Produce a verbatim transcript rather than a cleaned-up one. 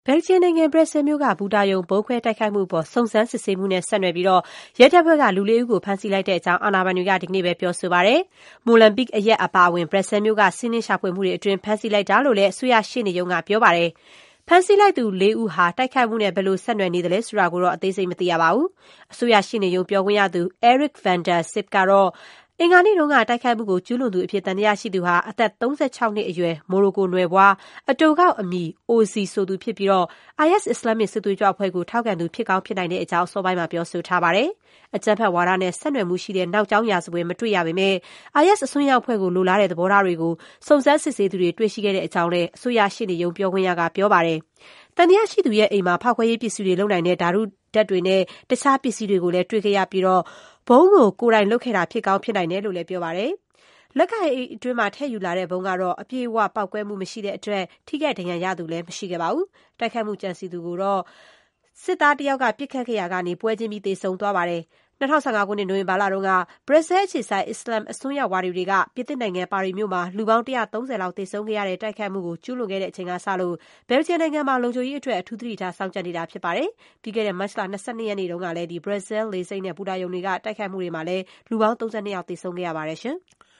ဘယ်လ်ဂျီယံနိုင်ငံဘရက်ဆဲလ်မြို့ကဘူတာရုံဗုံးခွဲတိုက်ခိုက်မှုအပေါ်စုံစမ်းစစ်ဆေးမှုနဲ့ဆက်နွယ်ပြီးရဲတပ်ဖွဲ့ကလူလေးဦးကိုဖမ်းဆီးလိုက်တဲ့အကြောင်းအာဏာပိုင်တွေကဒီကနေ့ပဲပြောဆိုပါတယ်။မိုလန်ဘစ်အရပ်အပါအဝင်ဘရက်ဆဲလ်မြို့ကစီးနင်းရှာဖွေမှုတွေအတွင်းဖမ်းဆီးလိုက်တာလို့လည်းအစိုးရရှေ့နေရုံးကပြောပါတယ်။ဖမ်းဆီးလိုက်သူလေးဦးဟာတိုက်ခိုက်မှုနဲ့ဘယ်လိုဆက်နွယ်နေသလဲဆိုတာကိုတော့အသေးစိတ်မသိရပါဘူး။အစိုးရရှေ့နေရုံးပြောခွင့်ရသူ Eric van der Zip ကတော့အင်္ဂါနေ့တုန်းကတိုက်ခိုက်မှုကိုကျူးလွန်သူအဖြစ်သံသယရှိသူဟာအသက်သုံးဆယ့်ခြောက်နှစ်အရွယ်မိုရိုကိုနွယ်ဖွားအတိုကောက်အမည် Ozi ဆိုသူဖြစ်ပြီး အိုင်အက်စ် အစ္စလာမစ်စစ်သွေးကြွအဖွဲ့ကိုထောက်ခံသူဖြစ်ကောင်းဖြစ်နိုင်တဲ့အကြောင်းအစောပိုင်းမှာပြောဆိုထားပါတယ်။အကြမ်းဖက်ဝါဒနဲ့ဆက်နွယ်မှုရှိတဲ့နောက်ကြောင်းရာဇဝင်မတွေ့ရပေမဲ့ အိုင်အက်စ် အစွန်းရောက်အဖွဲ့ကိုလိုလားတဲ့သဘောထားတွေကိုစုံစမ်းစစ်ဆေးသူတွေတွေ့ရှိခဲ့တဲ့အကြောင်းလည်းအစိုးရရှေ့နေရုံးပြောခွင့်ရကပြောပါတယ်။သံသယရှိသူရဲ့အိမ်မှာဖောက်ခွဲရေးပစ္စည်းတွေလုပ်နိုင်တဲ့ဓာတုဓာတ်တွေနဲ့တခြားပစ္စည်းတွေကိုလည်းတွေ့ခဲ့ရပြီးဘုံကိုကိုယ်တိုင်လုပ်ခဲ့တာဖြစ်ကောင်းဖြစ်နိုင်တယ်လို့လည်းပြောပါတယ်။လက်ကိုင်အိတ်အတွင်းမှာထည့်ယူလာတဲ့ဘုံကတော့အပြည့်အဝပေါက်ကွဲမှုမရှိတဲ့အတွက်ထိခိုက်ဒဏ်ရာရသူလည်းမရှိခဲ့ပါဘူး။တိုက်ခိုက်မှုကြံစည်သူကိုတော့စစ်သားတယောက်ကပစ်ခတ်ခဲ့ရာကနေပွဲချင်းပြီးသေဆုံးသွားပါတယ်။၂၀၁၅ခုနှစ်နိုဝင်ဘာလတုန်းကဘရက်ဆဲလ်အခြေစိုက်အစ္စလာမ်အစွန်းရောက်ဝါဒီတွေကပြင်သစ်နိုင်ငံပါရီမြို့မှာလူပေါင်း၁၃၀လောက်သေဆုံးခဲ့ရတဲ့တိုက်ခိုက်မှုကိုကျူးလွန်ခဲ့တဲ့အချိန်ကစလို့ဘယ်လ်ဂျီယံနိုင်ငံမှာလုံခြုံရေးအတွက်အထူးသတိထားစောင့်ကြပ်နေတာဖြစ်ပါတယ်။ပြီးခဲ့တဲ့မတ်လ၂၂ရက်နေ့တုန်းကလည်းဘရက်ဆဲလ်လေဆိပ်နဲ့ဘူတာရုံတွေကတိုက်ခိုက်မှုတွေမှာလည်းလူပေါင်း၃၂ယောက်သေဆုံးခဲ့ရပါတယ်ရှင်။